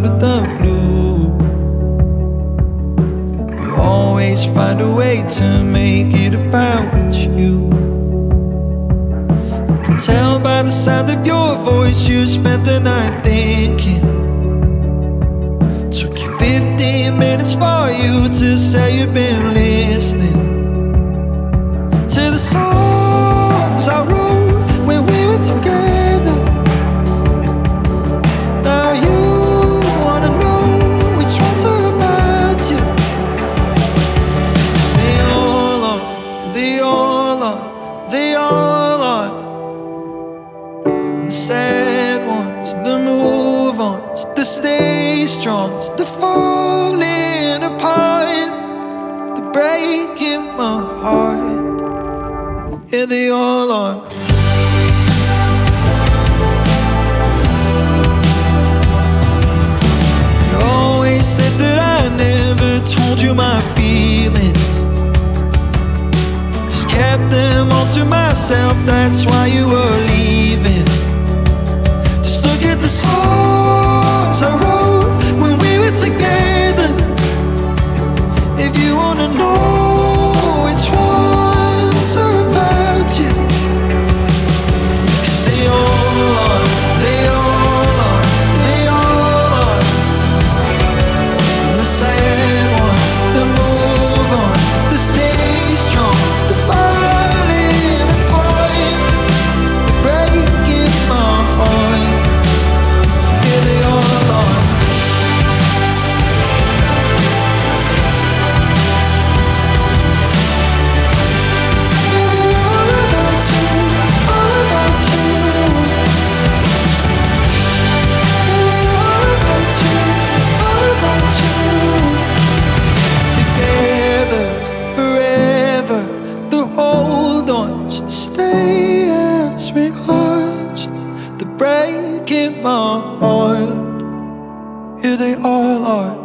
out of the blue. You always find a way to make it about you. I can tell by the sound of your voice you spent the night thinking. Took you 15 minutes for you to say you've been listening to the songs I wrote when we were together. Now you wanna know which ones are about you. They all are, they all are, they all are. The sad ones, the move-ons, the stay strongs, the falling apart, the breaking my heart. Yeah, they all are. You always said that I never told you my feelings, just kept them all to myself, that's why you were leaving. Just look at the songs I wrote when we were together. If you wanna know which ones are about you, 'cause they all are, they all are, they all are. The sad one, the move on, the stay strong, the falling apart, the breaking my heart. Yeah, they all are. Breaking my heart, yeah, they all are.